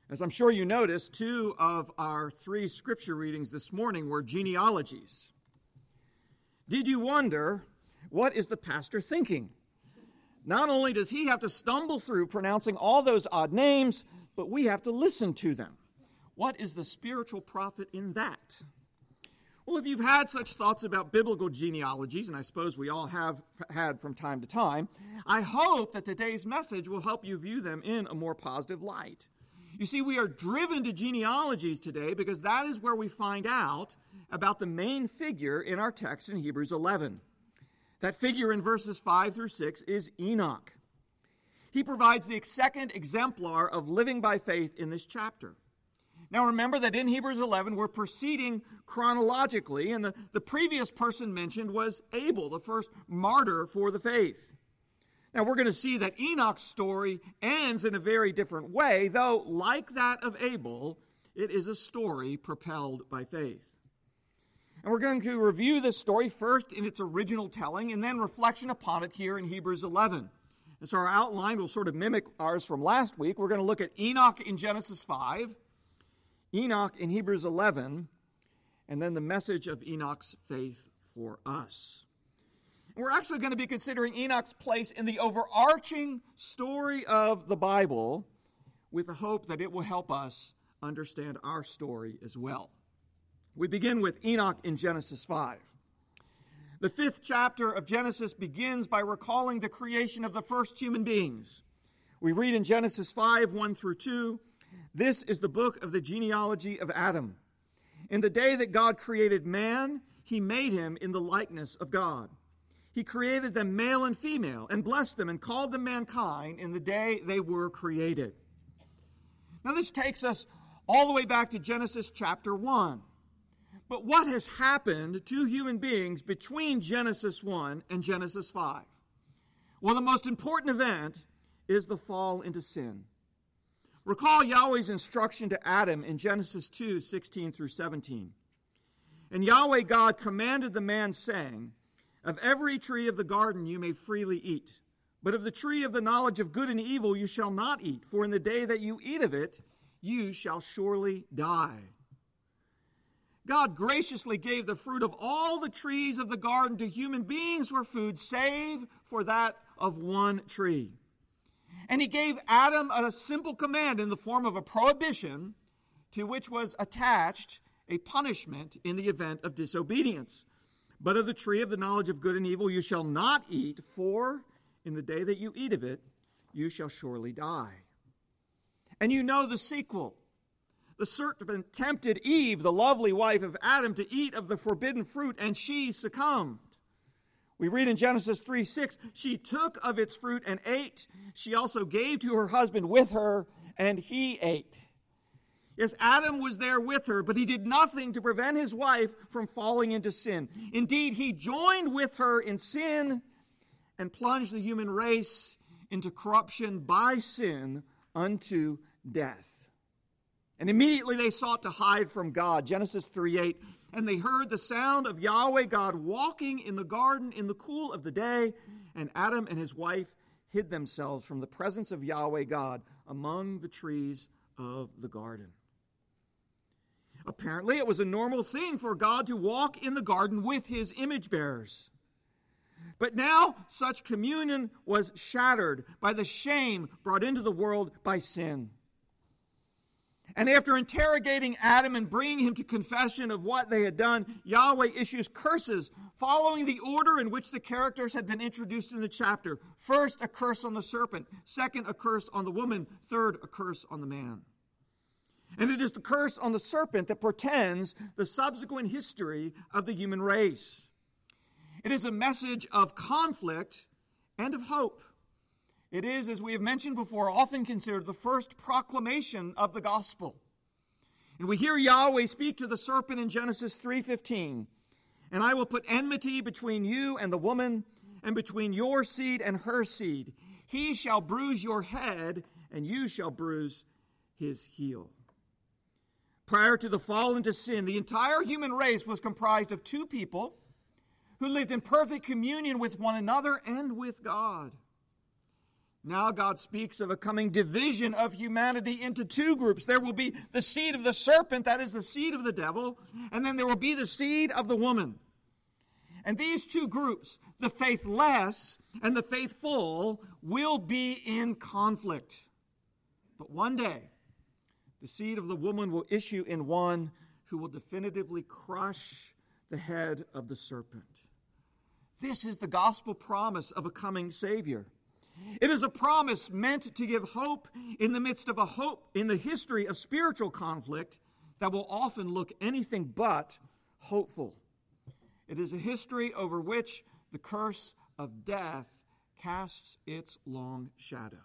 As I'm sure you noticed, 2 of our 3 scripture readings this morning were genealogies. Did you wonder, what is the pastor thinking? Not only does he have to stumble through pronouncing all those odd names, but we have to listen to them. What is the spiritual profit in that? Well, if you've had such thoughts about biblical genealogies, and I suppose we all have had from time to time, I hope that today's message will help you view them in a more positive light. You see, we are driven to genealogies today because that is where we find out about the main figure in our text in Hebrews 11. That figure in verses 5 through 6 is Enoch. He provides the second exemplar of living by faith in this chapter. Now remember that in Hebrews 11 we're proceeding chronologically, and the previous person mentioned was Abel, the first martyr for the faith. Now we're going to see that Enoch's story ends in a very different way, though like that of Abel, it is a story propelled by faith. And we're going to review this story first in its original telling and then reflection upon it here in Hebrews 11. And so our outline will sort of mimic ours from last week. We're going to look at Enoch in Genesis 5, Enoch in Hebrews 11, and then the message of Enoch's faith for us. And we're actually going to be considering Enoch's place in the overarching story of the Bible with the hope that it will help us understand our story as well. We begin with Enoch in Genesis 5. The 5th chapter of Genesis begins by recalling the creation of the first human beings. We read in Genesis 5, 1 through 2, "This is the book of the genealogy of Adam. In the day that God created man, he made him in the likeness of God. He created them male and female, and blessed them, and called them mankind in the day they were created." Now this takes us all the way back to Genesis chapter 1. But what has happened to human beings between Genesis 1 and Genesis 5? Well, the most important event is the fall into sin. Recall Yahweh's instruction to Adam in Genesis 2, 16 through 17. "And Yahweh God commanded the man, saying, Of every tree of the garden you may freely eat, but of the tree of the knowledge of good and evil you shall not eat, for in the day that you eat of it, you shall surely die." God graciously gave the fruit of all the trees of the garden to human beings for food, save for that of one tree. And he gave Adam a simple command in the form of a prohibition to which was attached a punishment in the event of disobedience. "But of the tree of the knowledge of good and evil you shall not eat, for in the day that you eat of it, you shall surely die." And you know the sequel. The serpent tempted Eve, the lovely wife of Adam, to eat of the forbidden fruit, and she succumbed. We read in Genesis 3:6, "She took of its fruit and ate. She also gave to her husband with her, and he ate." Yes, Adam was there with her, but he did nothing to prevent his wife from falling into sin. Indeed, he joined with her in sin and plunged the human race into corruption by sin unto death. And immediately they sought to hide from God. Genesis 3:8, "And they heard the sound of Yahweh God walking in the garden in the cool of the day, and Adam and his wife hid themselves from the presence of Yahweh God among the trees of the garden." Apparently, it was a normal thing for God to walk in the garden with his image bearers. But now, such communion was shattered by the shame brought into the world by sin. And after interrogating Adam and bringing him to confession of what they had done, Yahweh issues curses following the order in which the characters had been introduced in the chapter. First, a curse on the serpent. Second, a curse on the woman. Third, a curse on the man. And it is the curse on the serpent that portends the subsequent history of the human race. It is a message of conflict and of hope. It is, as we have mentioned before, often considered the first proclamation of the gospel. And we hear Yahweh speak to the serpent in Genesis 3:15. "And I will put enmity between you and the woman, and between your seed and her seed. He shall bruise your head, and you shall bruise his heel." Prior to the fall into sin, the entire human race was comprised of two people who lived in perfect communion with one another and with God. Now God speaks of a coming division of humanity into two groups. There will be the seed of the serpent, that is the seed of the devil, and then there will be the seed of the woman. And these two groups, the faithless and the faithful, will be in conflict. But one day, the seed of the woman will issue in one who will definitively crush the head of the serpent. This is the gospel promise of a coming Savior. It is a promise meant to give hope in the midst of in the history of spiritual conflict that will often look anything but hopeful. It is a history over which the curse of death casts its long shadow.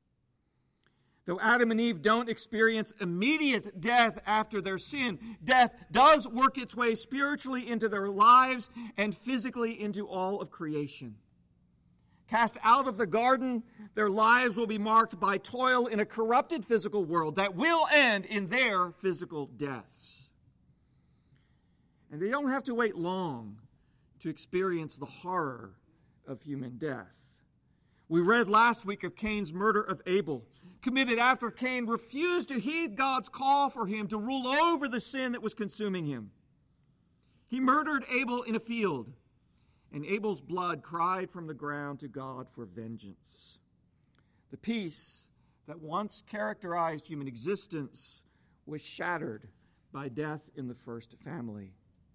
Though Adam and Eve don't experience immediate death after their sin, death does work its way spiritually into their lives and physically into all of creation. Cast out of the garden, their lives will be marked by toil in a corrupted physical world that will end in their physical deaths. And they don't have to wait long to experience the horror of human death. We read last week of Cain's murder of Abel, committed after Cain refused to heed God's call for him to rule over the sin that was consuming him. He murdered Abel in a field, and Abel's blood cried from the ground to God for vengeance. The peace that once characterized human existence was shattered by death in the first family.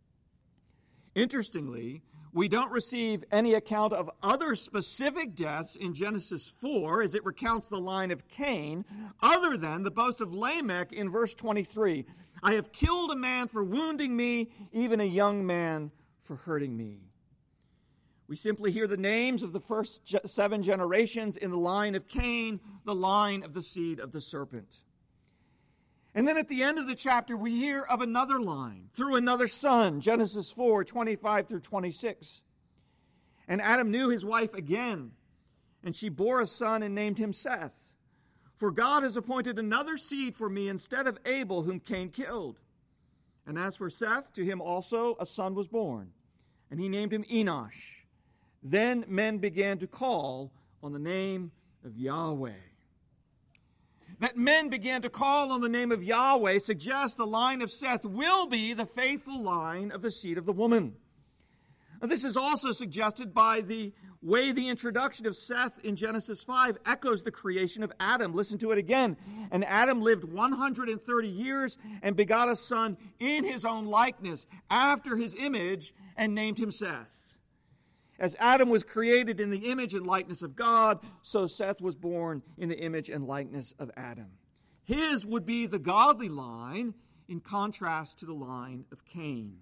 Interestingly, we don't receive any account of other specific deaths in Genesis 4 as it recounts the line of Cain, other than the boast of Lamech in verse 23. I have killed a man for wounding me, even a young man for hurting me. We simply hear the names of the first 7 generations in the line of Cain, the line of the seed of the serpent. And then at the end of the chapter, we hear of another line through another son, Genesis 4, 25 through 26. And Adam knew his wife again, and she bore a son and named him Seth. For God has appointed another seed for me instead of Abel, whom Cain killed. And as for Seth, to him also a son was born, and he named him Enosh. Then men began to call on the name of Yahweh. That men began to call on the name of Yahweh suggests the line of Seth will be the faithful line of the seed of the woman. And this is also suggested by the way the introduction of Seth in Genesis 5 echoes the creation of Adam. Listen to it again. And Adam lived 130 years and begot a son in his own likeness, after his image, and named him Seth. As Adam was created in the image and likeness of God, so Seth was born in the image and likeness of Adam. His would be the godly line in contrast to the line of Cain.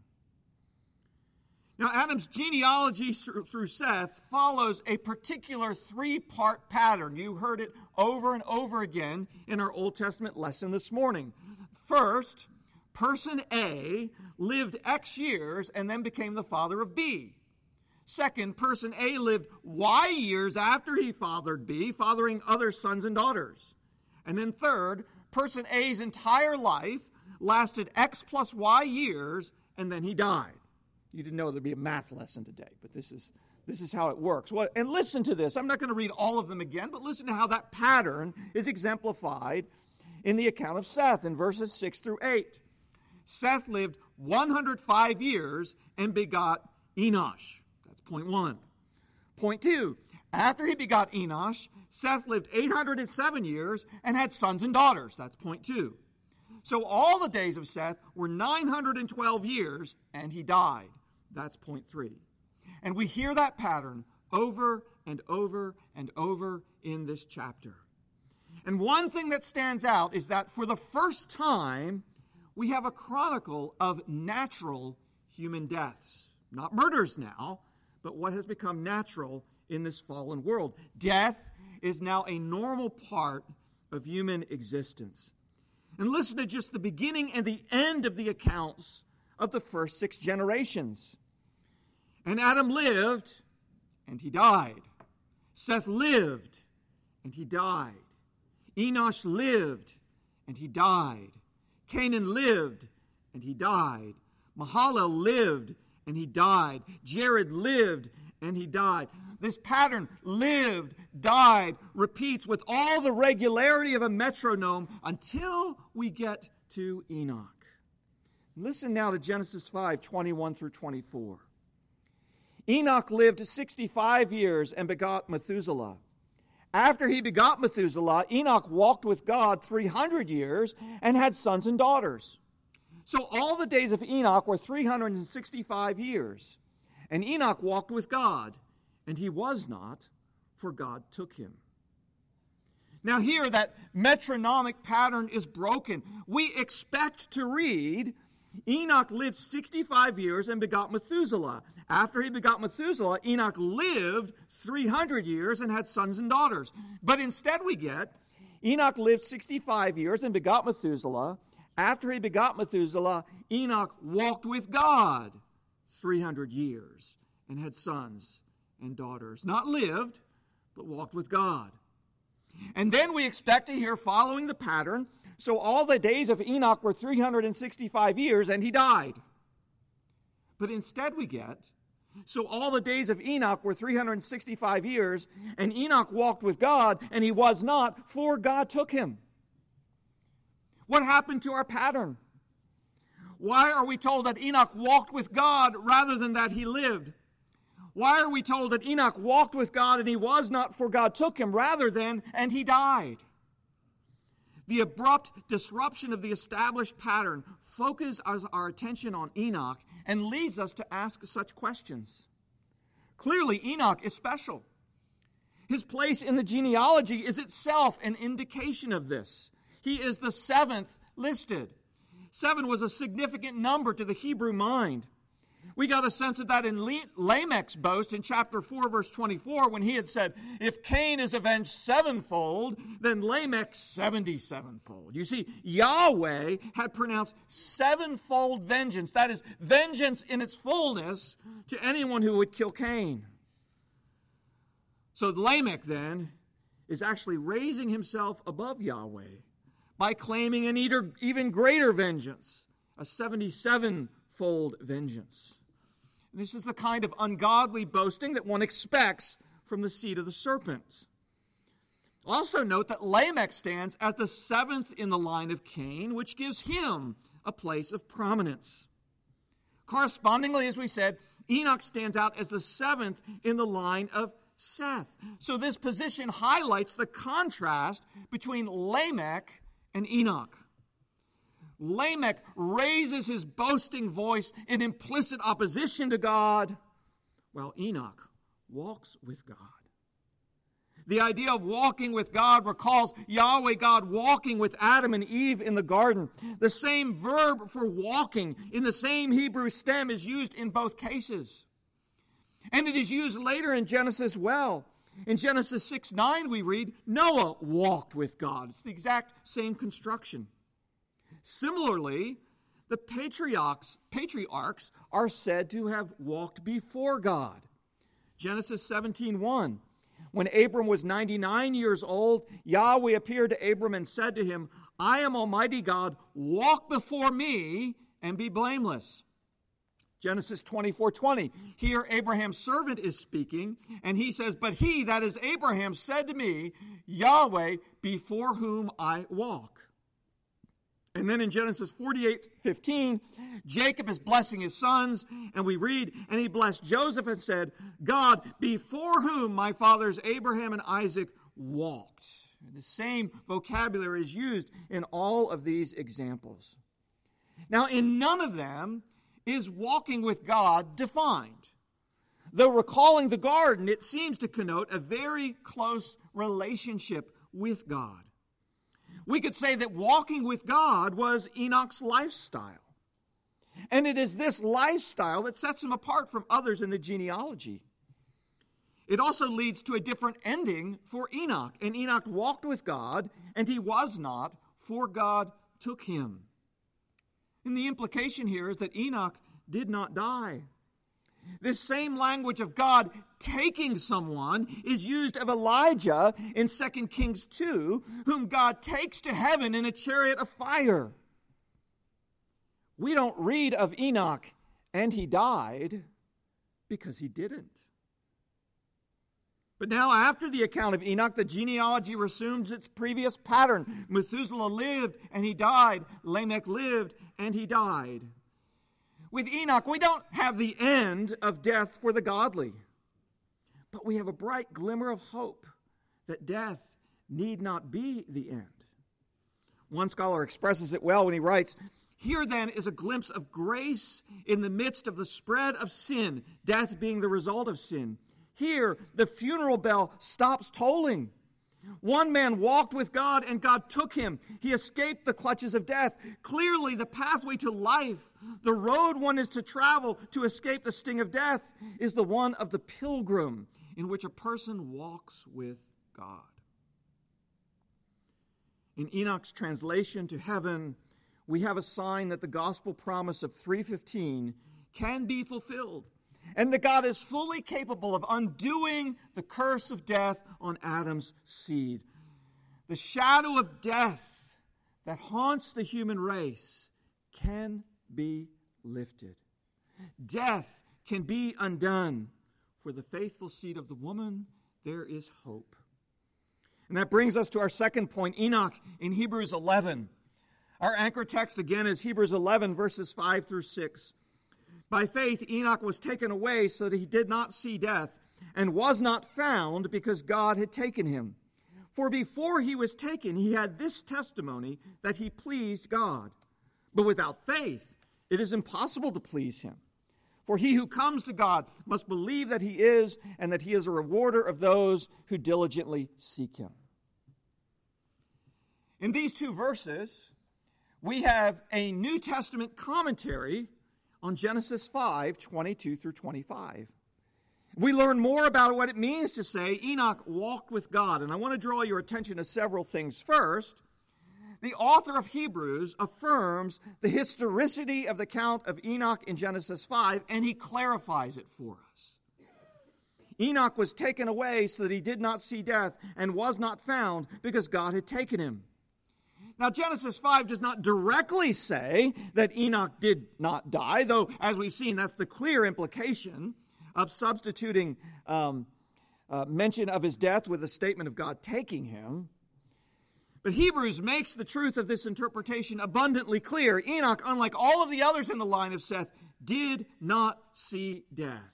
Now, Adam's genealogy through Seth follows a particular 3-part pattern. You heard it over and over again in our Old Testament lesson this morning. First, person A lived X years and then became the father of B. Second, person A lived Y years after he fathered B, fathering other sons and daughters. And then third, person A's entire life lasted X plus Y years, and then he died. You didn't know there'd be a math lesson today, but this is how it works. Well, and listen to this. I'm not going to read all of them again, but listen to how that pattern is exemplified in the account of Seth in verses 6 through 8. Seth lived 105 years and begot Enosh. Point 1. Point 2. After he begot Enosh, Seth lived 807 years and had sons and daughters. That's point 2. So all the days of Seth were 912 years, and he died. That's point 3. And we hear that pattern over and over and over in this chapter. And one thing that stands out is that for the first time, we have a chronicle of natural human deaths. Not murders now, but what has become natural in this fallen world. Death is now a normal part of human existence. And listen to just the beginning and the end of the accounts of the first 6 generations. And Adam lived, and he died. Seth lived, and he died. Enosh lived, and he died. Canaan lived, and he died. Mahalalel lived, and he died. Jared lived, and he died. this pattern lived, died, repeats with all the regularity of a metronome until we get to Enoch. Listen now to Genesis 5:21 through 24. Enoch lived 65 years and begot Methuselah. After he begot Methuselah, Enoch walked with God 300 years and had sons and daughters. So all the days of Enoch were 365 years. And Enoch walked with God, and he was not, for God took him. Now here that metronomic pattern is broken. We expect to read, Enoch lived 65 years and begot Methuselah. After he begot Methuselah, Enoch lived 300 years and had sons and daughters. But instead we get, Enoch lived 65 years and begot Methuselah. After he begot Methuselah, Enoch walked with God 300 years and had sons and daughters. Not lived, but walked with God. And then we expect to hear, following the pattern, so all the days of Enoch were 365 years and he died. But instead we get, so all the days of Enoch were 365 years and Enoch walked with God and he was not, for God took him. What happened to our pattern? Why are we told that Enoch walked with God rather than that he lived? Why are we told that Enoch walked with God and he was not, for God took him, rather than, and he died? The abrupt disruption of the established pattern focuses our attention on Enoch and leads us to ask such questions. Clearly, Enoch is special. His place in the genealogy is itself an indication of this. He is the seventh listed. 7 was a significant number to the Hebrew mind. We got a sense of that in Lamech's boast in chapter 4, verse 24, when he had said, if Cain is avenged sevenfold, then Lamech 77-fold. You see, Yahweh had pronounced sevenfold vengeance, that is, vengeance in its fullness, to anyone who would kill Cain. So Lamech, then, is actually raising himself above Yahweh by claiming an even greater vengeance, a 77-fold vengeance. This is the kind of ungodly boasting that one expects from the seed of the serpent. Also note that Lamech stands as the seventh in the line of Cain, which gives him a place of prominence. Correspondingly, as we said, Enoch stands out as the seventh in the line of Seth. So this position highlights the contrast between Lamech and Enoch. Lamech raises his boasting voice in implicit opposition to God, while Enoch walks with God. The idea of walking with God recalls Yahweh God walking with Adam and Eve in the garden. The same verb for walking in the same Hebrew stem is used in both cases. And it is used later in Genesis well. In Genesis 6:9 we read, Noah walked with God. It's the exact same construction. Similarly, the patriarchs are said to have walked before God. Genesis 17:1. When Abram was 99 years old, Yahweh appeared to Abram and said to him, I am Almighty God, walk before me and be blameless. Genesis 24:20. Here Abraham's servant is speaking, and he says, but he, that is Abraham, said to me, Yahweh, before whom I walk. And then in Genesis 48:15, Jacob is blessing his sons, and we read, and he blessed Joseph and said, God, before whom my fathers Abraham and Isaac walked. The same vocabulary is used in all of these examples. Now, in none of them is walking with God defined. Though recalling the garden, it seems to connote a very close relationship with God. We could say that walking with God was Enoch's lifestyle. And it is this lifestyle that sets him apart from others in the genealogy. It also leads to a different ending for Enoch. And Enoch walked with God, and he was not, for God took him. And the implication here is that Enoch did not die. This same language of God taking someone is used of Elijah in 2 Kings 2, whom God takes to heaven in a chariot of fire. We don't read of Enoch, and he died, because he didn't. But now, after the account of Enoch, the genealogy resumes its previous pattern. Methuselah lived and he died. Lamech lived and he died. With Enoch, we don't have the end of death for the godly, but we have a bright glimmer of hope that death need not be the end. One scholar expresses it well when he writes, "Here then is a glimpse of grace in the midst of the spread of sin, death being the result of sin. Here, the funeral bell stops tolling. One man walked with God and God took him. He escaped the clutches of death. Clearly, the pathway to life, the road one is to travel to escape the sting of death, is the one of the pilgrim in which a person walks with God." In Enoch's translation to heaven, we have a sign that the gospel promise of 3:15 can be fulfilled, and that God is fully capable of undoing the curse of death on Adam's seed. The shadow of death that haunts the human race can be lifted. Death can be undone. For the faithful seed of the woman, there is hope. And that brings us to our second point, Enoch in Hebrews 11. Our anchor text again is Hebrews 11, verses 5 through 6. By faith, Enoch was taken away so that he did not see death, and was not found because God had taken him. For before he was taken, he had this testimony that he pleased God. But without faith, it is impossible to please him. For he who comes to God must believe that he is, and that he is a rewarder of those who diligently seek him. In these two verses, we have a New Testament commentary on Genesis 5, 22 through 25. We learn more about what it means to say Enoch walked with God. And I want to draw your attention to several things. First, the author of Hebrews affirms the historicity of the account of Enoch in Genesis 5, and he clarifies it for us. Enoch was taken away so that he did not see death, and was not found because God had taken him. Now, Genesis 5 does not directly say that Enoch did not die, though, as we've seen, that's the clear implication of substituting mention of his death with a statement of God taking him. But Hebrews makes the truth of this interpretation abundantly clear. Enoch, unlike all of the others in the line of Seth, did not see death.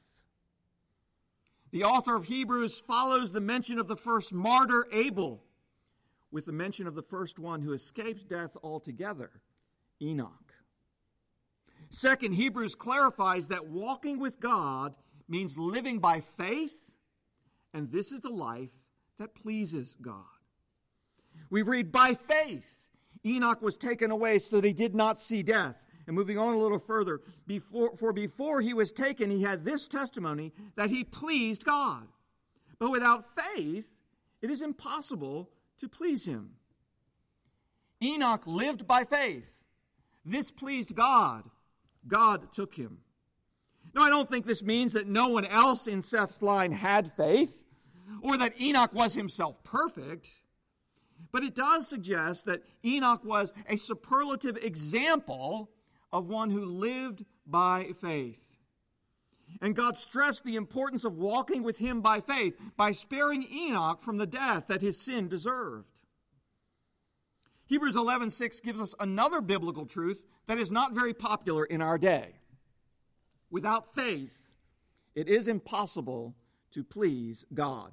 The author of Hebrews follows the mention of the first martyr, Abel, with the mention of the first one who escaped death altogether, Enoch. Second, Hebrews clarifies that walking with God means living by faith, and this is the life that pleases God. We read, by faith, Enoch was taken away so that he did not see death. And moving on a little further, before he was taken, he had this testimony that he pleased God. But without faith, it is impossible to please him. Enoch lived by faith. This pleased God. God took him. Now, I don't think this means that no one else in Seth's line had faith, or that Enoch was himself perfect. But it does suggest that Enoch was a superlative example of one who lived by faith. And God stressed the importance of walking with him by faith by sparing Enoch from the death that his sin deserved. Hebrews 11:6 gives us another biblical truth that is not very popular in our day. Without faith, it is impossible to please God.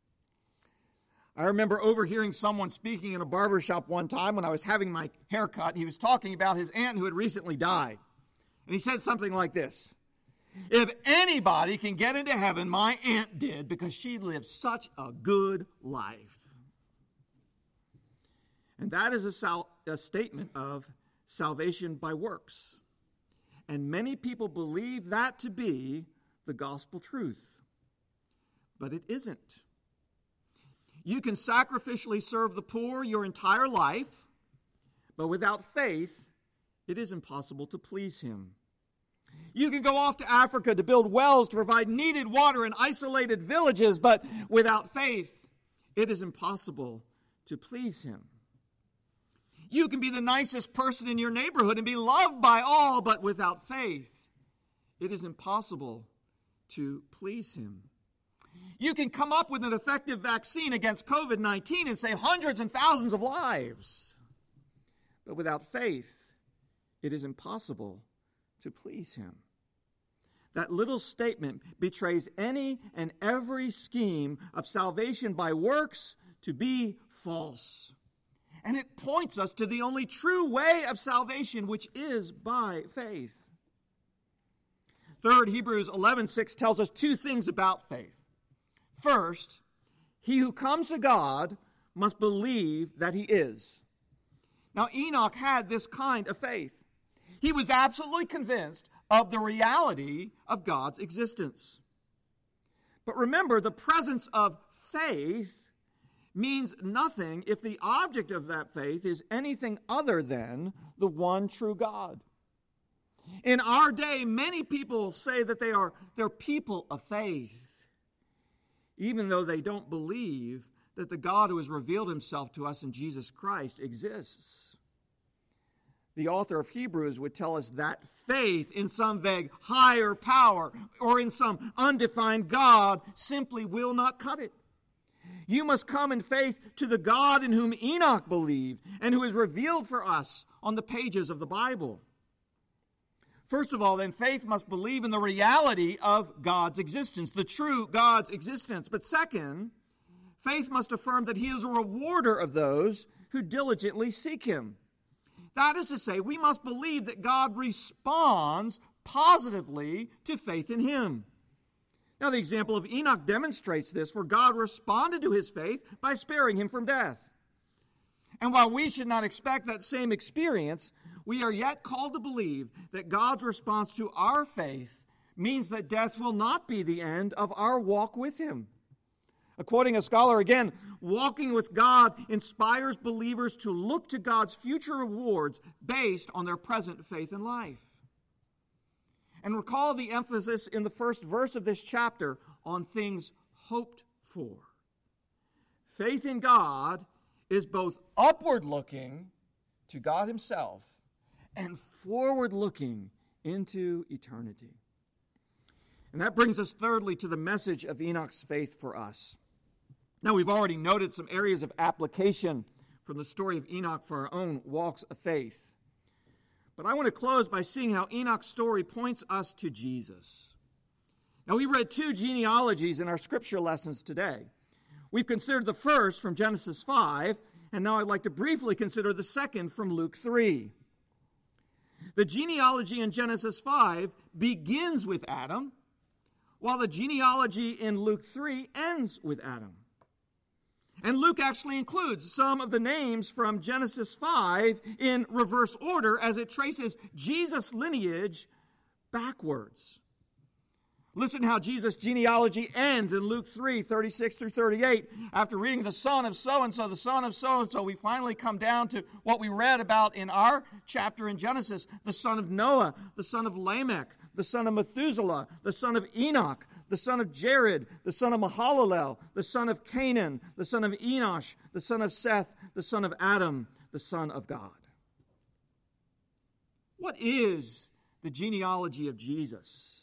I remember overhearing someone speaking in a barbershop one time when I was having my hair cut. He was talking about his aunt who had recently died. And he said something like this: if anybody can get into heaven, my aunt did, because she lived such a good life. And that is a statement of salvation by works. And many people believe that to be the gospel truth. But it isn't. You can sacrificially serve the poor your entire life, but without faith, it is impossible to please him. You can go off to Africa to build wells to provide needed water in isolated villages, but without faith, it is impossible to please him. You can be the nicest person in your neighborhood and be loved by all, but without faith, it is impossible to please him. You can come up with an effective vaccine against COVID-19 and save hundreds and thousands of lives. But without faith, it is impossible to please him. That little statement betrays any and every scheme of salvation by works to be false. And it points us to the only true way of salvation, which is by faith. Third, Hebrews 11:6 tells us two things about faith. First, he who comes to God must believe that he is. Now, Enoch had this kind of faith. He was absolutely convinced of the reality of God's existence. But remember, the presence of faith means nothing if the object of that faith is anything other than the one true God. In our day, many people say that they're people of faith, even though they don't believe that the God who has revealed himself to us in Jesus Christ exists. The author of Hebrews would tell us that faith in some vague higher power or in some undefined God simply will not cut it. You must come in faith to the God in whom Enoch believed and who is revealed for us on the pages of the Bible. First of all, then, faith must believe in the reality of God's existence, the true God's existence. But second, faith must affirm that he is a rewarder of those who diligently seek him. That is to say, we must believe that God responds positively to faith in him. Now, the example of Enoch demonstrates this, for God responded to his faith by sparing him from death. And while we should not expect that same experience, we are yet called to believe that God's response to our faith means that death will not be the end of our walk with him. Quoting a scholar again, walking with God inspires believers to look to God's future rewards based on their present faith in life. And recall the emphasis in the first verse of this chapter on things hoped for. Faith in God is both upward-looking to God himself and forward-looking into eternity. And that brings us thirdly to the message of Enoch's faith for us. Now, we've already noted some areas of application from the story of Enoch for our own walks of faith. But I want to close by seeing how Enoch's story points us to Jesus. Now, we read two genealogies in our scripture lessons today. We've considered the first from Genesis 5, and now I'd like to briefly consider the second from Luke 3. The genealogy in Genesis 5 begins with Adam, while the genealogy in Luke 3 ends with Adam. And Luke actually includes some of the names from Genesis 5 in reverse order as it traces Jesus' lineage backwards. Listen how Jesus' genealogy ends in Luke 3, 36 through 38. After reading the son of so-and-so, the son of so-and-so, we finally come down to what we read about in our chapter in Genesis, the son of Noah, the son of Lamech, the son of Methuselah, the son of Enoch, the son of Jared, the son of Mahalalel, the son of Canaan, the son of Enosh, the son of Seth, the son of Adam, the son of God. What is the genealogy of Jesus?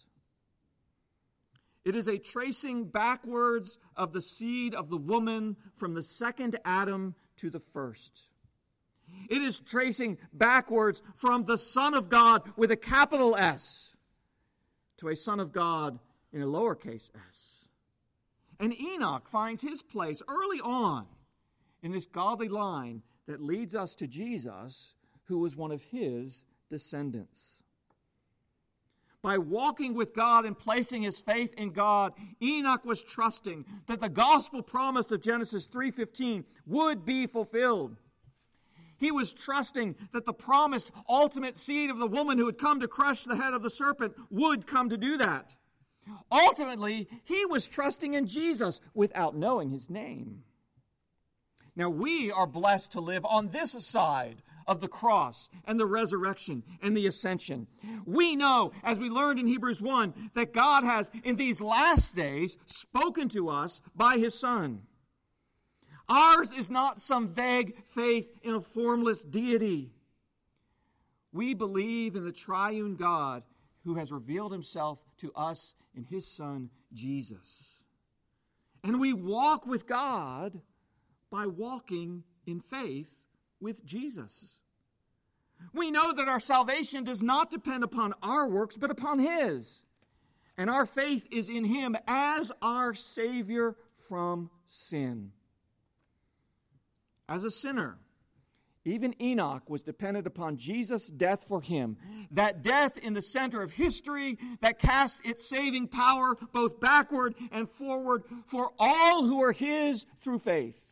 It is a tracing backwards of the seed of the woman from the second Adam to the first. It is tracing backwards from the Son of God with a capital S to a Son of God in a lowercase s. And Enoch finds his place early on in this godly line that leads us to Jesus, who was one of his descendants. By walking with God and placing his faith in God, Enoch was trusting that the gospel promise of Genesis 3:15 would be fulfilled. He was trusting that the promised ultimate seed of the woman who had come to crush the head of the serpent would come to do that. Ultimately, he was trusting in Jesus without knowing his name. Now, we are blessed to live on this side of the cross and the resurrection and the ascension. We know, as we learned in Hebrews 1, that God has, in these last days, spoken to us by his Son. Ours is not some vague faith in a formless deity. We believe in the triune God who has revealed himself to us in his Son, Jesus. And we walk with God by walking in faith with Jesus. We know that our salvation does not depend upon our works, but upon His. And our faith is in Him as our Savior from sin. As a sinner, even Enoch was dependent upon Jesus' death for him. That death in the center of history that cast its saving power both backward and forward for all who are His through faith.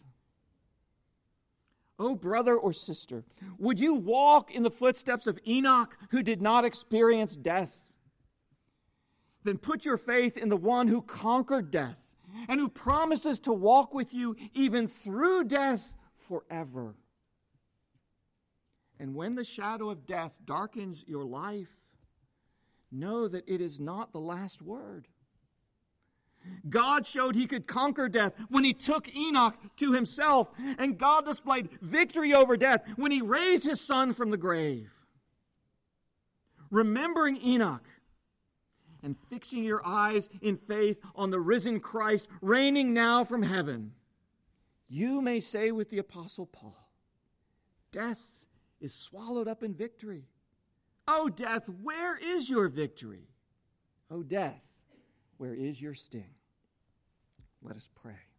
Oh, brother or sister, would you walk in the footsteps of Enoch who did not experience death? Then put your faith in the one who conquered death and who promises to walk with you even through death forever. And when the shadow of death darkens your life, know that it is not the last word. God showed He could conquer death when He took Enoch to Himself, and God displayed victory over death when He raised His Son from the grave. Remembering Enoch and fixing your eyes in faith on the risen Christ reigning now from heaven, you may say with the Apostle Paul, death is swallowed up in victory. O death, where is your victory? O death, where is your sting? Let us pray.